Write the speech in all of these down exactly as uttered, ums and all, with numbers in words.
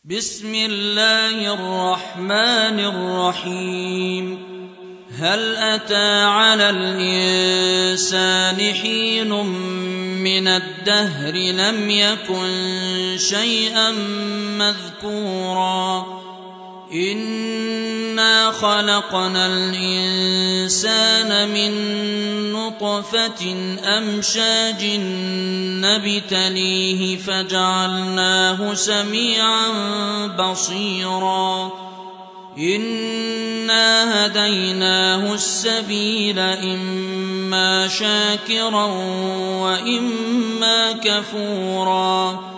بسم الله الرحمن الرحيم. هل أتى على الإنسان حين من الدهر لم يكن شيئا مذكورا إنا خلقنا الإنسان من نطفة أمشاج نبتليه فجعلناه سميعا بصيرا إنا هديناه السبيل إما شاكرا وإما كفورا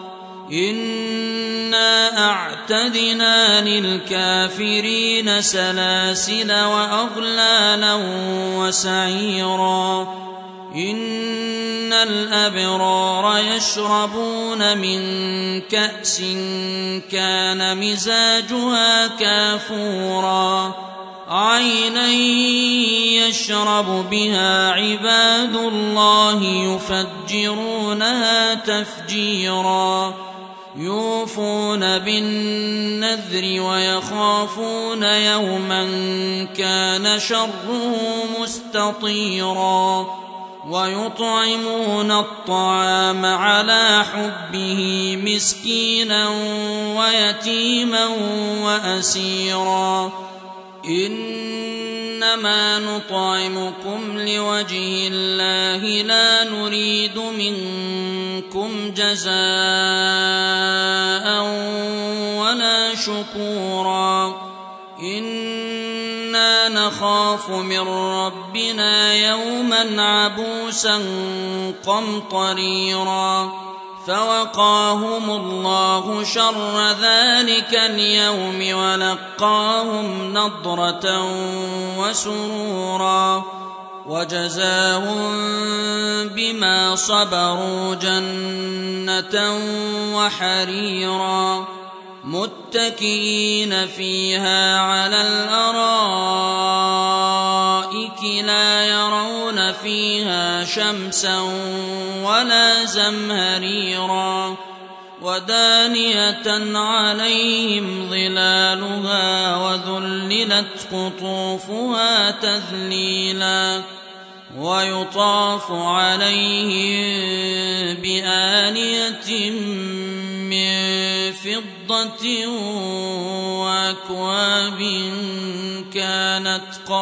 إنا أعتدنا للكافرين سلاسل وأغلالا وسعيرا إن الأبرار يشربون من كأس كان مزاجها كافورا عينا يشرب بها عباد الله يفجرونها تفجيرا يوفون بالنذر ويخافون يوما كان شره مستطيرا ويطعمون الطعام على حبه مسكينا ويتيما وأسيرا إنما نطعمكم لوجه الله لا نريد منكم جزاء ولا شكورا إنا نخاف من ربنا يوما عبوسا قمطريرا فوقاهم الله شر ذلك اليوم ولقاهم نضرة وسرورا وجزاهم بما صبروا جنة وحريرا متكئين فيها على الأرائك لا يرون فيها شمسا ولا زمهريرا ودانية عليهم ظلالها وذللت قطوفها تذليلا ويطاف عليهم بآنية من فضة وأكواب كانت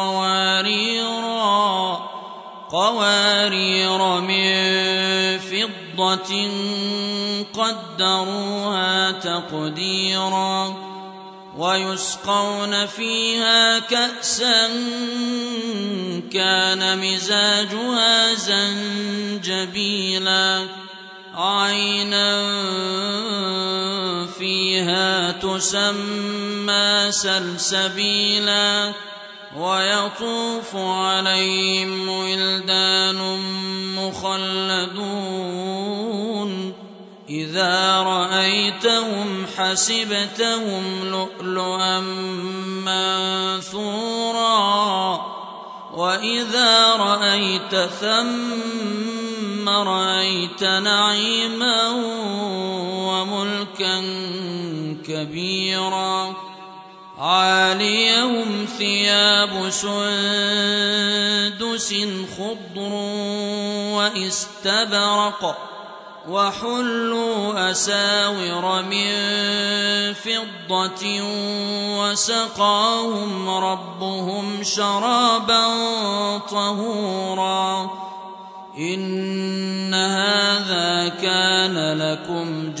قواريرا قوارير من فضة قدروها تقديرا ويسقون فيها كأسا كان مزاجها زنجبيلا عينا فيها تسمى سلسبيلا ويطوف عليهم ولدان مخلدون إذا رأيتهم حسبتهم لؤلؤا منثورا وإذا رأيت ثم رأيت نعيما وملكا كبيرا عاليهم ثياب سندس خضر واستبرق وحلوا أساور من فضة وسقاهم ربهم شرابا طهورا إن هذا كان لكم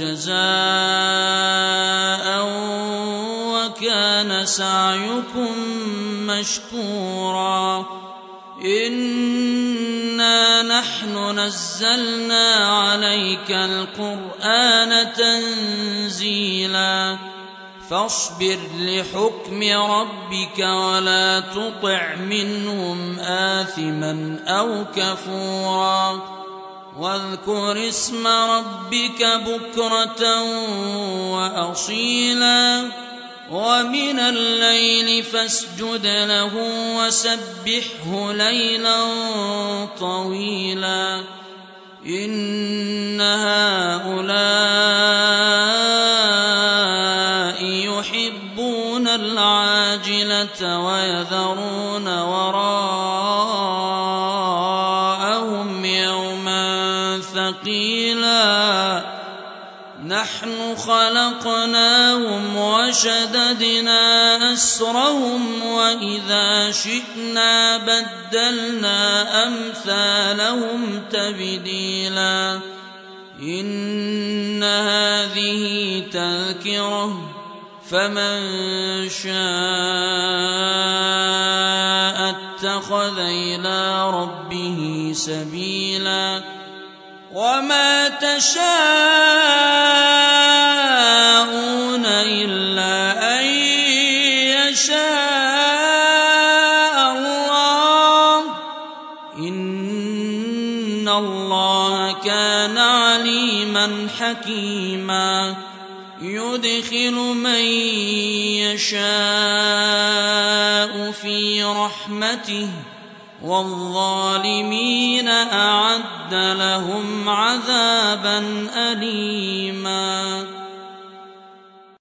جزاء وكان سعيكم مشكورا إنا نحن نزلنا عليك القرآن تنزيلا فاصبر لحكم ربك ولا تطع منهم آثما أو كفورا واذكر اسم ربك بكرة وأصيلا ومن الليل فاسجد له وسبحه ليلا طويلا إن هؤلاء العاجلة ويذرون وراءهم يوما ثقيلا نحن خلقناهم وشددنا أسرهم وإذا شئنا بدلنا أمثالهم تبديلا إن هذه تذكرة فمن شاء اتخذ إلى ربه سبيلا وما تشاءون إلا أن يشاء الله إن الله كان عليما حكيما يدخل من يشاء في رحمته والظالمين أعد لهم عذابا أليما